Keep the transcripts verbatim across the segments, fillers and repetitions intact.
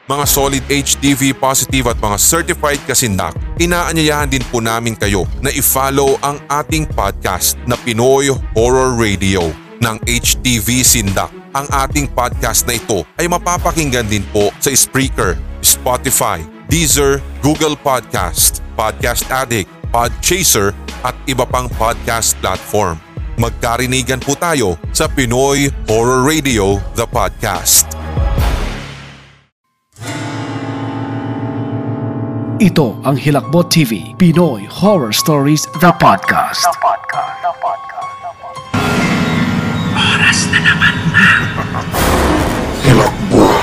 Mga solid H T V positive at mga certified kasindak, inaanyayahan din po namin kayo na i-follow ang ating podcast na Pinoy Horror Radio ng H T V Sindak. Ang ating podcast na ito ay mapapakinggan din po sa Spreaker, Spotify, Deezer, Google Podcast, Podcast Addict, Podchaser at iba pang podcast platform. Magkarinigan po tayo sa Pinoy Horror Radio, the podcast. Ito ang Hilakbot T V, Pinoy Horror Stories, the podcast. Oras na naman na. Hilakbot.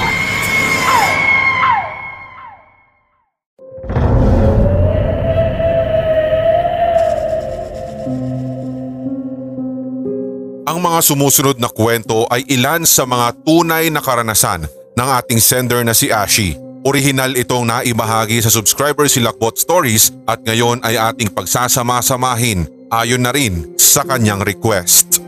Ang mga sumusunod na kwento ay ilan sa mga tunay na karanasan ng ating sender na si Ashi. Orihinal itong naibahagi sa subscriber si Hilakbot Stories at ngayon ay ating pagsasama-samahin ayon na rin sa kanyang request.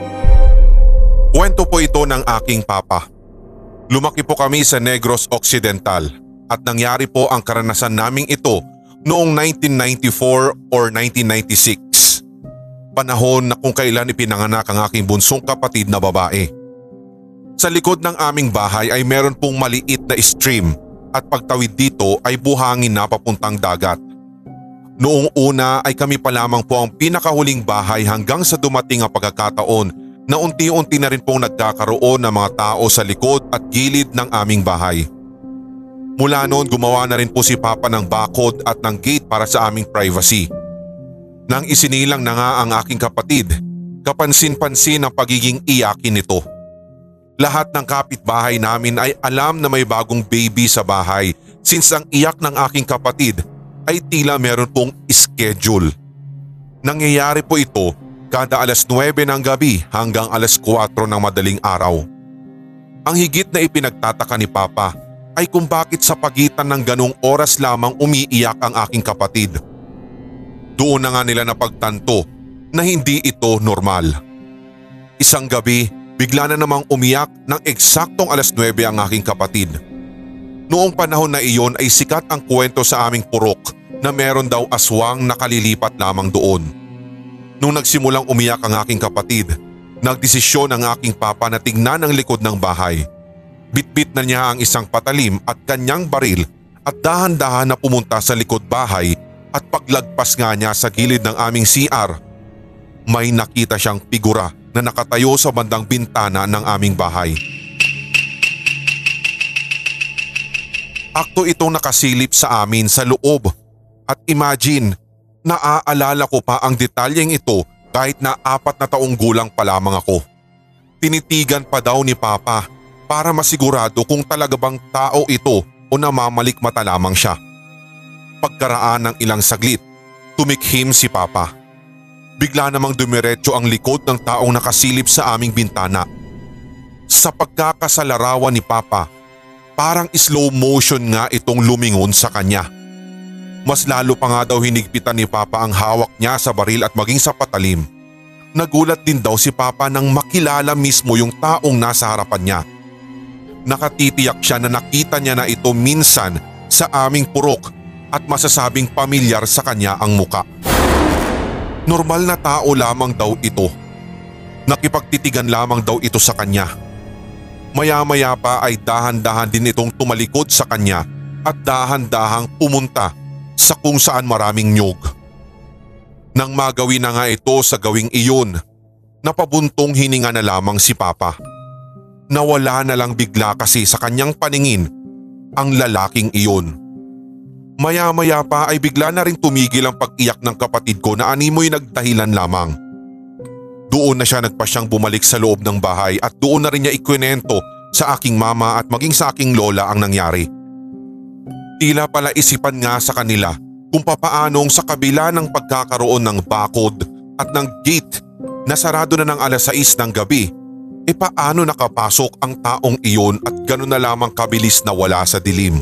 Kwento po ito ng aking papa. Lumaki po kami sa Negros Occidental at nangyari po ang karanasan naming ito noong nineteen ninety-four or nineteen ninety-six. Panahon na kung kailan ipinanganak ang aking bunsong kapatid na babae. Sa likod ng aming bahay ay meron pong maliit na stream at pagtawid dito ay buhangin na papuntang dagat. Noong una ay kami pa lamang po ang pinakahuling bahay hanggang sa dumating ang pagkakataon na unti-unti na rin pong nagkakaroon ng mga tao sa likod at gilid ng aming bahay. Mula noon gumawa na rin po si Papa ng bakod at ng gate para sa aming privacy. Nang isinilang na nga ang aking kapatid, kapansin-pansin ang pagiging iyakin nito. Lahat ng kapitbahay namin ay alam na may bagong baby sa bahay since ang iyak ng aking kapatid ay tila meron pong schedule. Nangyayari po ito kada alas nuwebe ng gabi hanggang alas kwatro ng madaling araw. Ang higit na ipinagtataka ni Papa ay kung bakit sa pagitan ng ganong oras lamang umiiyak ang aking kapatid. Doon na nga nila napagtanto na hindi ito normal. Isang gabi, bigla na namang umiyak ng eksaktong alas nuwebe ang aking kapatid. Noong panahon na iyon ay sikat ang kwento sa aming purok na meron daw aswang nakalilipat lamang doon. Nung nagsimulang umiyak ang aking kapatid, nagdesisyon ang aking papa na tignan ang likod ng bahay. Bitbit na niya ang isang patalim at kanyang baril at dahan-dahan na pumunta sa likod bahay at paglagpas nga niya sa gilid ng aming C R, may nakita siyang figura na nakatayo sa bandang bintana ng aming bahay. Akto itong nakasilip sa amin sa loob at imagine, naaalala ko pa ang detalyeng ito kahit na apat na taong gulang pa lamang ako. Tinitigan pa daw ni Papa para masigurado kung talaga bang tao ito o namamalikmata lamang siya. Pagkaraan ng ilang saglit, tumikhim si Papa. Bigla namang dumiretso ang likod ng taong nakasilip sa aming bintana. Sa pagkakasalarawan ni Papa, parang slow motion nga itong lumingon sa kanya. Mas lalo pa nga daw hinigpitan ni Papa ang hawak niya sa baril at maging sa patalim. Nagulat din daw si Papa nang makilala mismo yung taong nasa harapan niya. Nakatitiyak siya na nakita niya na ito minsan sa aming purok at masasabing pamilyar sa kanya ang muka. Normal na tao lamang daw ito. Nakipagtitigan lamang daw ito sa kanya. Maya-maya pa ay dahan-dahan din itong tumalikod sa kanya at dahan-dahang pumunta sa kung saan maraming niyog. Nang magawi na nga ito sa gawing iyon, napabuntong hininga na lamang si Papa. Nawala na lang bigla kasi sa kanyang paningin ang lalaking iyon. Maya-maya pa ay bigla na rin tumigil ang pag-iyak ng kapatid ko na animoy nagdahilan lamang. Doon na siya nagpasyang bumalik sa loob ng bahay at doon na rin niya ikwento sa aking mama at maging sa aking lola ang nangyari. Tila pala isipan nga sa kanila kung papaanong sa kabila ng pagkakaroon ng bakod at ng gate na sarado na ng alas sais ng gabi, e paano nakapasok ang taong iyon at gano'n na lamang kabilis na wala sa dilim.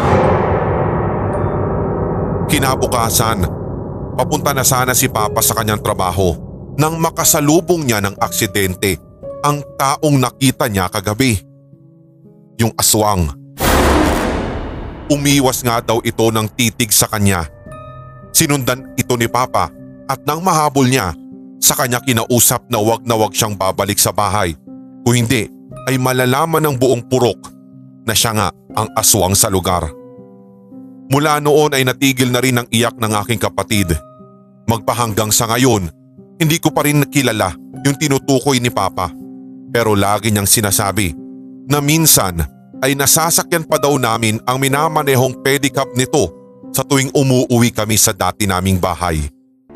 Kinabukasan, papunta na sana si Papa sa kanyang trabaho nang makasalubong niya ng aksidente ang taong nakita niya kagabi. Yung aswang. Umiwas nga daw ito ng titig sa kanya. Sinundan ito ni Papa at nang mahabol niya, sa kanya kinausap na wag na wag siyang babalik sa bahay. Kung hindi ay malalaman ng buong purok na siya nga ang aswang sa lugar. Mula noon ay natigil na rin ang iyak ng aking kapatid. Magpahanggang sa ngayon, hindi ko pa rin kilala yung tinutukoy ni Papa. Pero lagi niyang sinasabi na minsan ay nasasakyan pa daw namin ang minamanehong pedicab nito sa tuwing umuuwi kami sa dati naming bahay.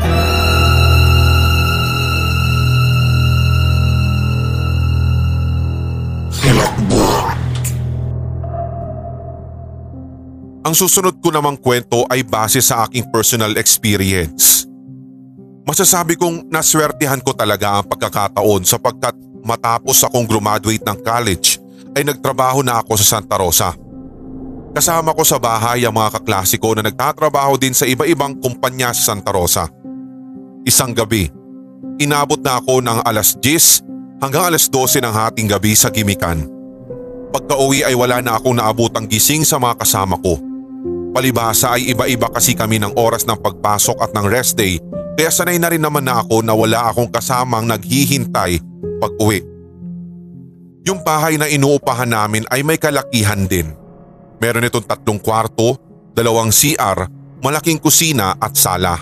Ang susunod ko namang kwento ay base sa aking personal experience. Masasabi kong naswertihan ko talaga ang pagkakataon sapagkat matapos akong graduate ng college ay nagtrabaho na ako sa Santa Rosa. Kasama ko sa bahay ang mga kaklase ko na nagtatrabaho din sa iba-ibang kumpanya sa Santa Rosa. Isang gabi, inabot na ako ng alas diyes hanggang alas dose ng hating gabi sa gimikan. Pagka-uwi ay wala na akong naabutang gising sa mga kasama ko. Palibhasa ay iba-iba kasi kami ng oras ng pagpasok at ng rest day kaya sanay na rin naman na ako na wala akong kasamang naghihintay pag-uwi. Yung bahay na inuupahan namin ay may kalakihan din. Meron itong tatlong kwarto, dalawang C R, malaking kusina at sala.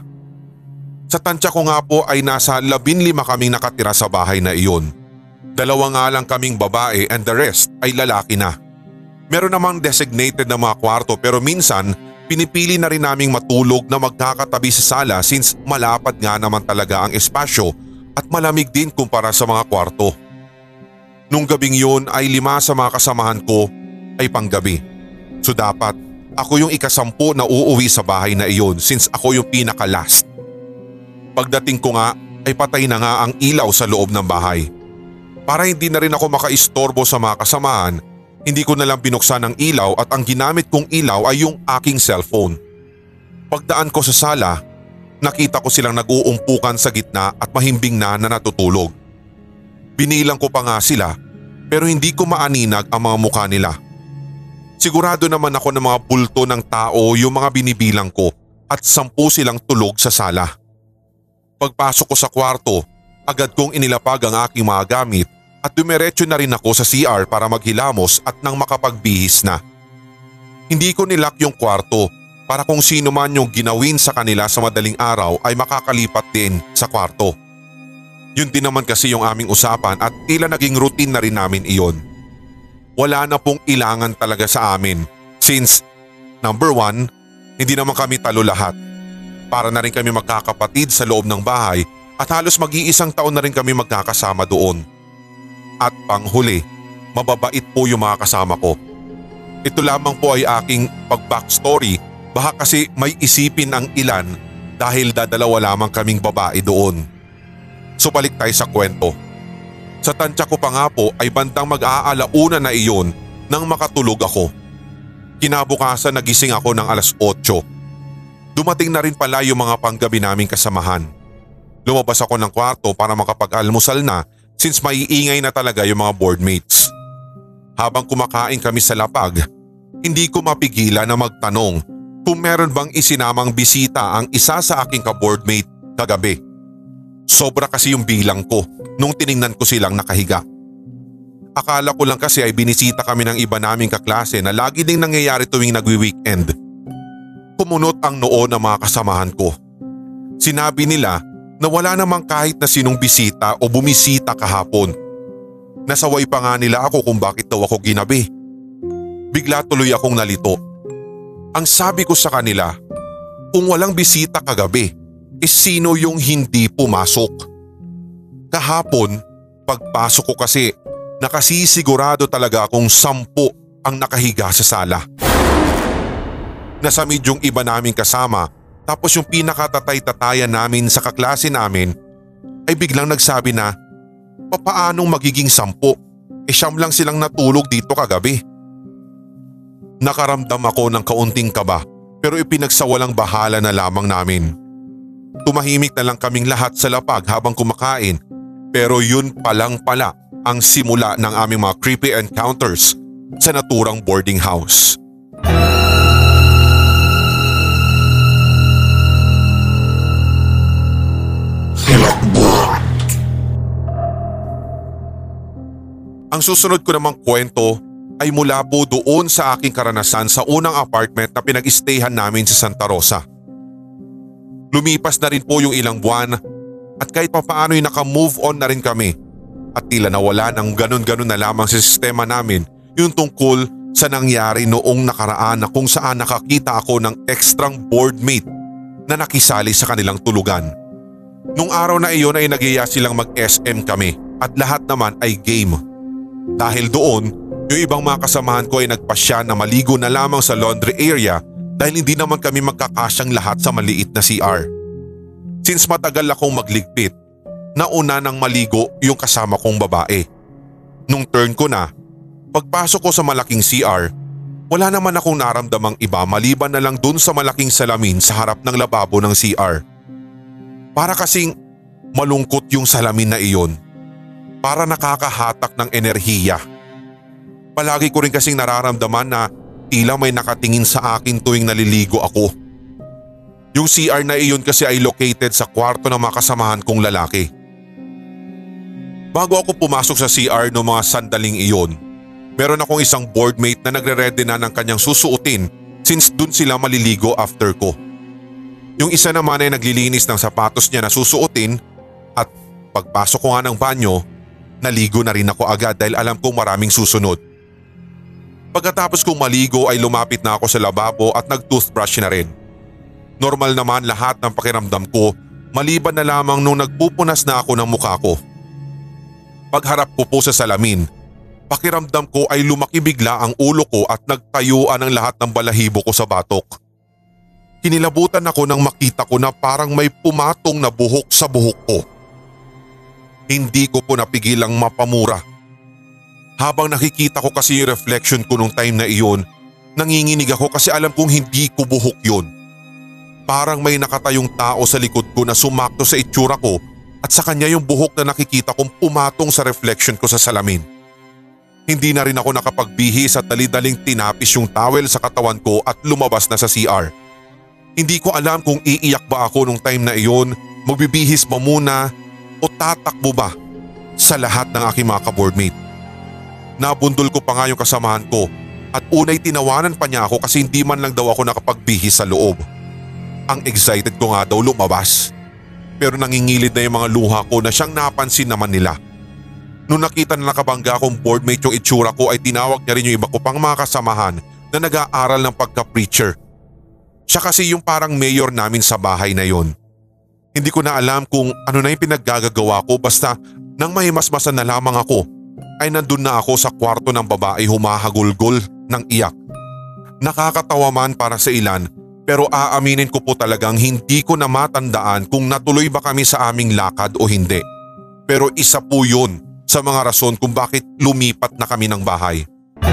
Sa tansya ko nga po ay nasa labinlima kaming nakatira sa bahay na iyon. Dalawa nga lang kaming babae and the rest ay lalaki na. Meron namang designated na mga kwarto pero minsan pinipili na rin naming matulog na magkakatabi sa sala since malapad nga naman talaga ang espasyo at malamig din kumpara sa mga kwarto. Nung gabing yun ay lima sa mga kasamahan ko ay panggabi. So dapat ako yung ikasampu na uuwi sa bahay na iyon since ako yung pinaka-last. Pagdating ko nga ay patay na nga ang ilaw sa loob ng bahay. Para hindi na rin ako makaistorbo sa mga kasamahan, hindi ko na lang binuksan ang ilaw at ang ginamit kong ilaw ay yung aking cellphone. Pagdaan ko sa sala, nakita ko silang nag-uumpukan sa gitna at mahimbing na na natutulog. Binilang ko pa nga sila pero hindi ko maaninag ang mga mukha nila. Sigurado naman ako ng mga bulto ng tao yung mga binibilang ko at sampu silang tulog sa sala. Pagpasok ko sa kwarto, agad kong inilapag ang aking mga gamit at dumiretso na rin ako sa C R para maghilamos at nang makapagbihis na. Hindi ko nilock yung kwarto para kung sino man yung ginawin sa kanila sa madaling araw ay makakalipat din sa kwarto. Yun din naman kasi yung aming usapan at tila naging routine na rin namin iyon. Wala na pong ilangan talaga sa amin since number one, hindi naman kami talo lahat. Para na rin kami magkakapatid sa loob ng bahay at halos mag-iisang taon na rin kami magkakasama doon. At panghuli, mababait po yung mga kasama ko. Ito lamang po ay aking pag-backstory, baka kasi may isipin ang ilan dahil dadalawa lamang kaming babae doon. So balik tayo sa kwento. Sa tansya ko pa nga po ay bandang mag-aalauna na iyon nang makatulog ako. Kinabukasan nagising ako ng alas otso. Dumating na rin pala yung mga panggabi naming kasamahan. Lumabas ako ng kwarto para makapag-almusal na since maiingay na talaga yung mga boardmates. Habang kumakain kami sa lapag, hindi ko mapigilan na magtanong kung meron bang isinamang bisita ang isa sa aking ka-boardmate kagabi. Sobra kasi yung bilang ko nung tiningnan ko silang nakahiga. Akala ko lang kasi ay binisita kami ng iba naming kaklase na lagi ding nangyayari tuwing nagwi-weekend. Kumunot ang noo ng mga kasamahan ko. Sinabi nila na wala namang kahit na sinong bisita o bumisita kahapon. Nasaway pa nga nila ako kung bakit daw ako ginabi. Bigla tuloy akong nalito. Ang sabi ko sa kanila, kung walang bisita kagabi, eh sino yung hindi pumasok? Kahapon, pagpasok ko kasi, nakasisigurado talaga akong sampu ang nakahiga sa sala. Nasamid yung iba naming kasama. Tapos yung pinakatatay-tatayan namin sa kaklase namin ay biglang nagsabi na, papaanong magiging sampo? E siyam lang silang natulog dito kagabi. Nakaramdam ako ng kaunting kaba pero ipinagsawalang bahala na lamang namin. Tumahimik na lang kaming lahat sa lapag habang kumakain pero yun palang pala ang simula ng aming mga creepy encounters sa naturang boarding house. Ang susunod ko namang kwento ay mula po doon sa aking karanasan sa unang apartment na pinag-stayhan namin sa Santa Rosa. Lumipas na rin po yung ilang buwan at kahit papaano'y naka-move on na rin kami at tila nawala ng ganun-ganun na lamang sa sistema namin yung tungkol sa nangyari noong nakaraan na kung saan nakakita ako ng extrang boardmate na nakisali sa kanilang tulugan. Nung araw na iyon ay nagyaya silang mag-S M kami at lahat naman ay game. Dahil doon, yung ibang mga kasamahan ko ay nagpasya na maligo na lamang sa laundry area dahil hindi naman kami magkakasyang lahat sa maliit na C R. Since matagal akong magligpit, nauna nang maligo yung kasama kong babae. Nung turn ko na, pagpasok ko sa malaking C R, wala naman akong naramdamang iba maliban na lang dun sa malaking salamin sa harap ng lababo ng C R. Para kasing malungkot yung salamin na iyon. Para nakakahatak ng enerhiya. Palagi ko rin kasing nararamdaman na tila may nakatingin sa akin tuwing naliligo ako. Yung C R na iyon kasi ay located sa kwarto ng mga kasamahan kong lalaki. Bago ako pumasok sa C R noong mga sandaling iyon, meron akong isang boardmate na nagre-ready na ng kanyang susuotin since dun sila maliligo after ko. Yung isa naman ay naglilinis ng sapatos niya na susuotin at pagpasok ko nga ng banyo, naligo na rin ako agad dahil alam kong maraming susunod. Pagkatapos kong maligo ay lumapit na ako sa lababo at nag-toothbrush na rin. Normal naman lahat ng pakiramdam ko maliban na lamang nung nagpupunas na ako ng mukha ko. Pagharap ko po sa salamin, pakiramdam ko ay lumaki bigla ang ulo ko at nagtayuan ang lahat ng balahibo ko sa batok. Kinilabutan ako nang makita ko na parang may pumatong na buhok sa buhok ko. Hindi ko po napigilang mapamura. Habang nakikita ko kasi yung reflection ko nung time na iyon, nanginginig ako kasi alam kong hindi ko buhok yun. Parang may nakatayong tao sa likod ko na sumakto sa itsura ko at sa kanya yung buhok na nakikita kong pumatong sa reflection ko sa salamin. Hindi na rin ako nakapagbihis at dali-daling tinapis yung towel sa katawan ko at lumabas na sa C R. Hindi ko alam kung iiyak ba ako nung time na iyon, magbibihis ba muna o tatakbo ba sa lahat ng aking mga ka-boardmate. Nabundol ko pa nga yung kasamahan ko at unay tinawanan pa niya ako kasi hindi man lang daw ako nakapagbihis sa loob. Ang excited ko nga daw lumabas. Pero nangingilid na yung mga luha ko na siyang napansin naman nila. Nung nakita na nakabangga akong boardmate yung itsura ko ay tinawag niya rin yung iba ko pang mga kasamahan na nag-aaral ng pagka-preacher. Siya kasi yung parang mayor namin sa bahay na yon. Hindi ko na alam kung ano na yung pinaggagawa ko basta nang mahimasmasan na lamang ako ay nandun na ako sa kwarto ng babae humahagulgol ng iyak. Nakakatawa man para sa ilan pero aaminin ko po talagang hindi ko na matandaan kung natuloy ba kami sa aming lakad o hindi. Pero isa po yun sa mga rason kung bakit lumipat na kami ng bahay.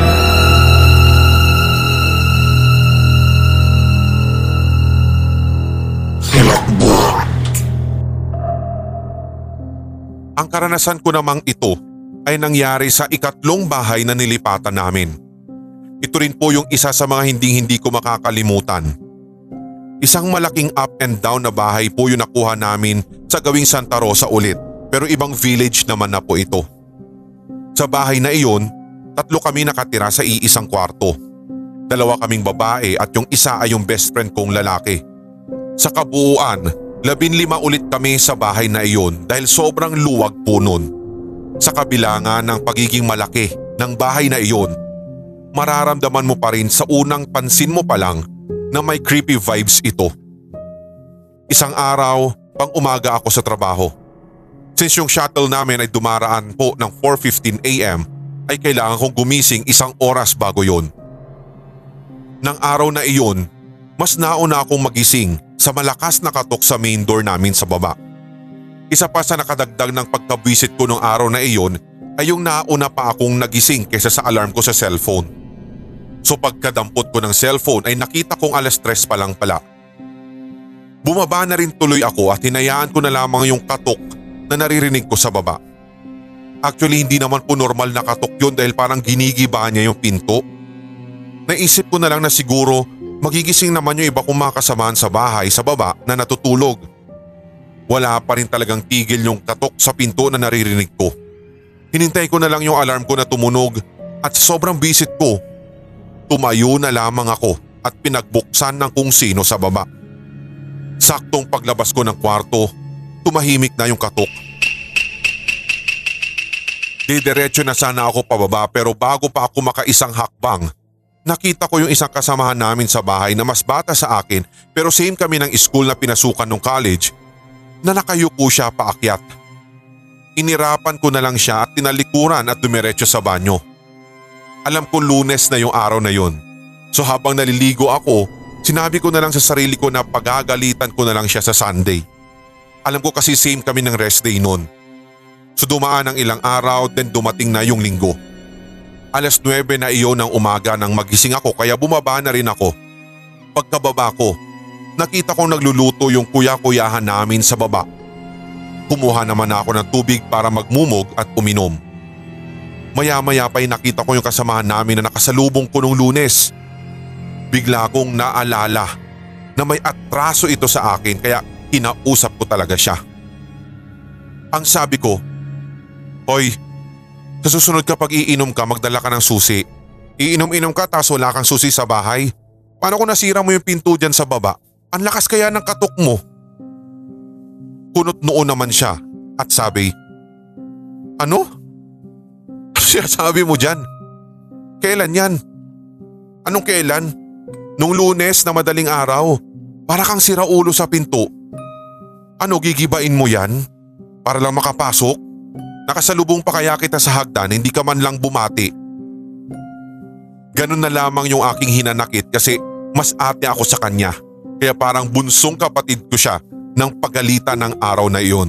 Ang karanasan ko namang ito ay nangyari sa ikatlong bahay na nilipatan namin. Ito rin po yung isa sa mga hindi-hindi ko makakalimutan. Isang malaking up and down na bahay po yung nakuha namin sa gawing Santa Rosa ulit pero ibang village naman na po ito. Sa bahay na iyon, tatlo kami nakatira sa iisang kwarto. Dalawa kaming babae at yung isa ay yung best friend kong lalaki. Sa kabuuan, labinlima ulit kami sa bahay na iyon dahil sobrang luwag po nun. Sa kabila nga ng pagiging malaki ng bahay na iyon, mararamdaman mo pa rin sa unang pansin mo pa lang na may creepy vibes ito. Isang araw, pang umaga ako sa trabaho. Since yung shuttle namin ay dumaraan po ng four fifteen a m ay kailangan kong gumising isang oras bago yon. Nang araw na iyon, mas nauna akong magising sa malakas na katok sa main door namin sa baba. Isa pa sa nakadagdag ng pagkabwisit ko nung araw na iyon ay yung nauna pa akong nagising kaysa sa alarm ko sa cellphone. So pagkadampot ko ng cellphone ay nakita kong alas tres pa lang pala. Bumaba na rin tuloy ako at hinayaan ko na lamang yung katok na naririnig ko sa baba. Actually hindi naman po normal na katok yun dahil parang ginigiba niya yung pinto. Naisip ko na lang na siguro magigising naman yung iba kong mga kasamahan sa bahay sa baba na natutulog. Wala pa rin talagang tigil yung katok sa pinto na naririnig ko. Hinintay ko na lang yung alarm ko na tumunog at sa sobrang bisit ko, tumayo na lamang ako at pinagbuksan ng kung sino sa baba. Saktong paglabas ko ng kwarto, tumahimik na yung katok. Didiretso na sana ako pababa pero bago pa ako makaisang hakbang, nakita ko yung isang kasamahan namin sa bahay na mas bata sa akin pero same kami ng school na pinasukan ng college na nakayuko siya paakyat. Inirapan ko na lang siya at tinalikuran at dumiretso sa banyo. Alam ko Lunes na yung araw na yun. So habang naliligo ako, sinabi ko na lang sa sarili ko na pagagalitan ko na lang siya sa Sunday. Alam ko kasi same kami ng rest day noon. So dumaan ang ilang araw then dumating na yung linggo. Alas nuwebe na iyon ng umaga nang magising ako kaya bumaba na rin ako. Pagkababa ko, nakita kong nagluluto yung kuya-kuyahan namin sa baba. Kumuha naman ako ng tubig para magmumog at uminom. Maya-maya pa'y nakita ko yung kasamahan namin na nakasalubong ko nung Lunes. Bigla kong naalala na may atraso ito sa akin kaya kinausap ko talaga siya. Ang sabi ko, "Hoy, sa susunod kapag iinom ka magdala ka ng susi. Iinom-inom ka tapos wala kang susi sa bahay. Paano kung nasira mo yung pinto dyan sa baba? Ang lakas kaya ng katok mo." Kunot noon naman siya at sabi, "Ano? Ano siya sabi mo dyan? Kailan yan? Anong kailan? Nung Lunes na madaling araw, para kang siraulo sa pinto. Ano, gigibain mo yan? Para lang makapasok? Nakasalubong pa kaya kita sa hagdan, hindi ka man lang bumati." Ganun na lamang yung aking hinanakit kasi mas ate ako sa kanya. Kaya parang bunsong kapatid ko siya ng pagalitan ng araw na iyon.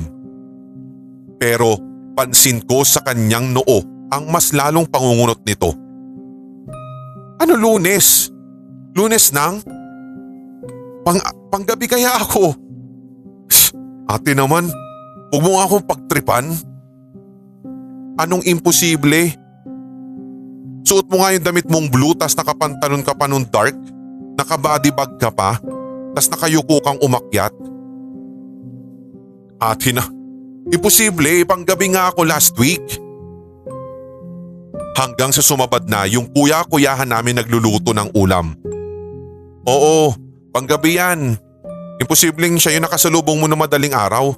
Pero pansin ko sa kanyang noo ang mas lalong pangungunot nito. "Ano Lunes? Lunes nang? Pang, panggabi kaya ako? Ate naman, huwag mo nga akong pagtripan. Anong imposible? Suot mo nga yung damit mong blue tas nakapantalon ka pa nung dark, nakabody bag ka pa, tas nakayuko kang umakyat. Ate na, imposible, panggabi nga ako last week." Hanggang sa sumabad na yung kuya-kuyahan namin nagluluto ng ulam. "Oo, panggabi yan. Imposibleng siya yung nakasalubong mo na madaling araw."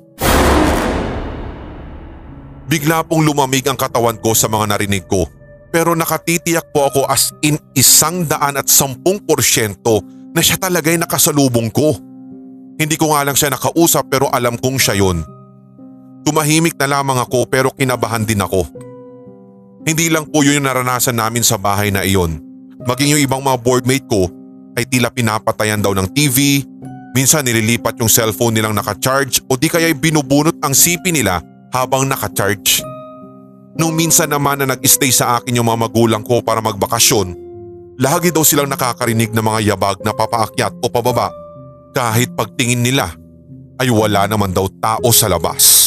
Bigla pong lumamig ang katawan ko sa mga narinig ko. Pero nakatitiyak po ako as in isang daan at sampung porsyento na siya talaga'y nakasalubong ko. Hindi ko nga lang siya nakausap pero alam kong siya yun. Tumahimik na lamang ako pero kinabahan din ako. Hindi lang po yun yung naranasan namin sa bahay na iyon. Maging yung ibang mga boardmate ko ay tila pinapatayan daw ng T V, minsan nililipat yung cellphone nilang nakacharge o di kaya'y binubunot ang C P nila habang nakacharge. Nung minsan naman na nag-stay sa akin yung mga magulang ko para magbakasyon, lagi daw silang nakakarinig ng mga yabag na papaakyat o pababa kahit pagtingin nila ay wala naman daw tao sa labas.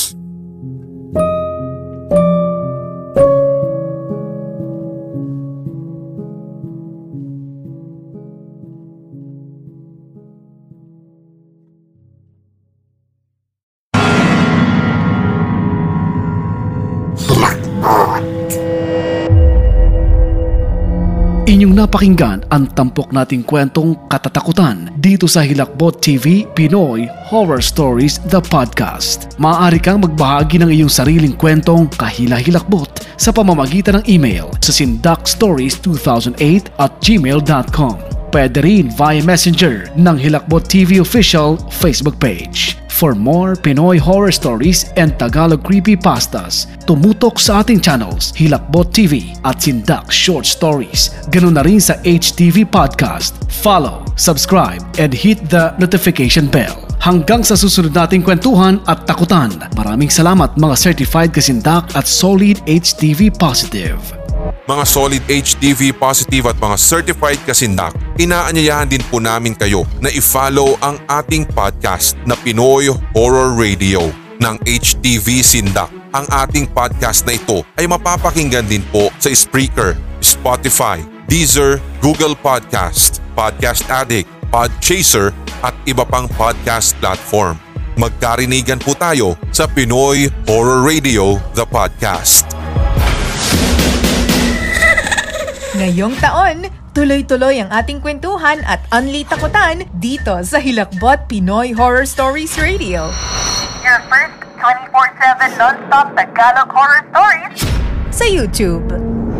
Inyong napakinggan ang tampok nating kwentong katatakutan dito sa Hilakbot T V Pinoy Horror Stories The Podcast. Maaari kang magbahagi ng iyong sariling kwentong kahila-hilakbot sa pamamagitan ng email sa sindakstories two thousand eight at gmail dot com. Pwede rin via Messenger ng Hilakbot T V Official Facebook page. For more Pinoy horror stories and Tagalog creepypastas, tumutok sa ating channels Hilakbot T V at Sindak Short Stories. Ganun na rin sa H T V Podcast. Follow, subscribe, and hit the notification bell. Hanggang sa susunod nating kwentuhan at takutan. Maraming salamat mga certified kasindak at solid H T V positive. Mga solid H T V positive at mga certified kasindak, inaanyayahan din po namin kayo na i-follow ang ating podcast na Pinoy Horror Radio ng H T V Sindak. Ang ating podcast na ito ay mapapakinggan din po sa Spreaker, Spotify, Deezer, Google Podcast, Podcast Addict, Podchaser at iba pang podcast platform. Magkarinigan po tayo sa Pinoy Horror Radio, the podcast. Ngayong taon, tuloy-tuloy ang ating kwentuhan at unli takutan dito sa Hilakbot Pinoy Horror Stories Radio. Your first twenty-four seven non-stop Tagalog horror stories Sa YouTube.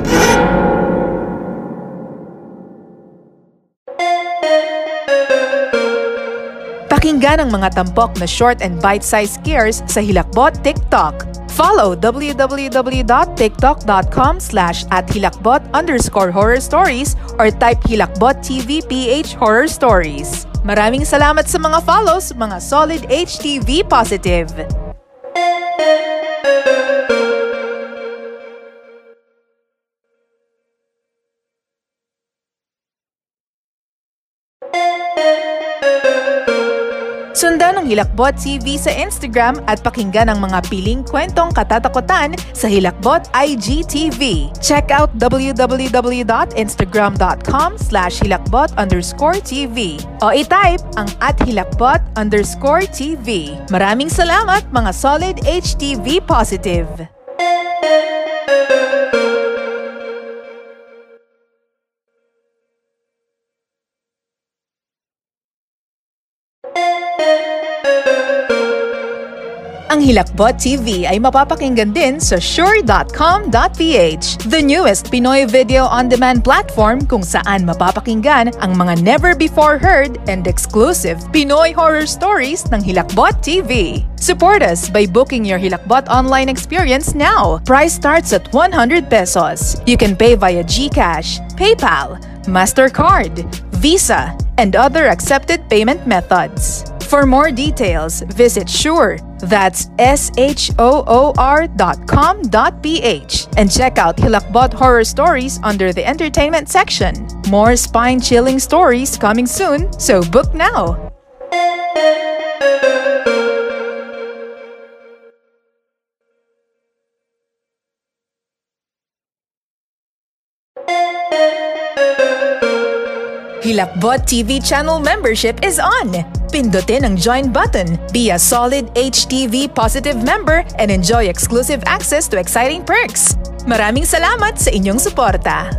Pakinggan ang mga tampok na short and bite-sized scares sa Hilakbot TikTok. Follow www.tiktok.com slash at hilakbot underscore horror stories or type Hilakbot T V P H Horror Stories. Maraming salamat sa mga follows, mga solid H T V positive. Sundan ang Hilakbot T V sa Instagram at pakinggan ang mga piling kwentong katatakutan sa Hilakbot I G T V. Check out www.instagram.com slash hilakbot underscore TV o i-type ang at hilakbot underscore TV. Maraming salamat mga solid H T V positive. Ang Hilakbot T V ay mapapakinggan din sa shure dot com dot p h, the newest Pinoy video on-demand platform kung saan mapapakinggan ang mga never-before-heard and exclusive Pinoy horror stories ng Hilakbot T V. Support us by booking your Hilakbot online experience now. Price starts at one hundred pesos. You can pay via GCash, PayPal, MasterCard, Visa, and other accepted payment methods. For more details, visit Shure, that's S H O O R dot com dot p h, and check out Hilakbot Horror Stories under the Entertainment section. More spine-chilling stories coming soon, so book now! Hilakbot T V channel membership is on! Pindutin ang join button, be a solid H T V positive member, and enjoy exclusive access to exciting perks. Maraming salamat sa inyong suporta!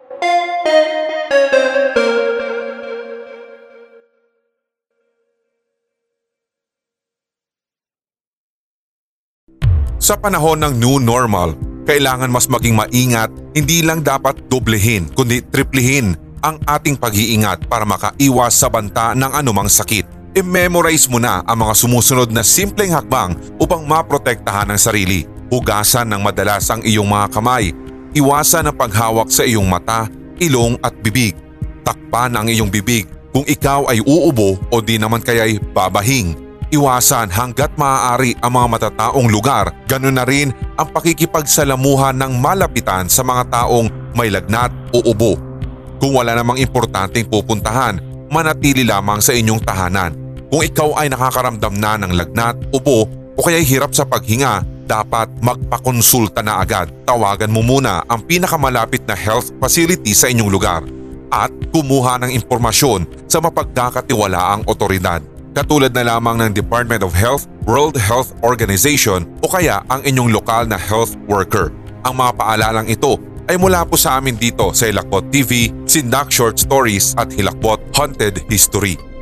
Sa panahon ng new normal, kailangan mas maging maingat, hindi lang dapat doblehin kundi triplihin ang ating pag-iingat para makaiwas sa banta ng anumang sakit. I-memorize mo na ang mga sumusunod na simpleng hakbang upang maprotektahan ang sarili. Hugasan ng madalas ang iyong mga kamay. Iwasan ang paghawak sa iyong mata, ilong at bibig. Takpan ang iyong bibig kung ikaw ay uubo o di naman kaya'y babahing. Iwasan hanggat maaari ang mga matataong lugar, ganun na rin ang pakikipagsalamuhan ng malapitan sa mga taong may lagnat o ubo. Kung wala namang importanteng pupuntahan, manatili lamang sa inyong tahanan. Kung ikaw ay nakakaramdam na ng lagnat, ubo o kaya'y hirap sa paghinga, dapat magpakonsulta na agad. Tawagan mo muna ang pinakamalapit na health facility sa inyong lugar at kumuha ng impormasyon sa mapagkakatiwalaang otoridad. Katulad na lamang ng Department of Health, World Health Organization o kaya ang inyong lokal na health worker. Ang mga paalalang ito ay mula po sa amin dito sa Hilakbot T V, Sindak Short Stories at Hilakbot Haunted History.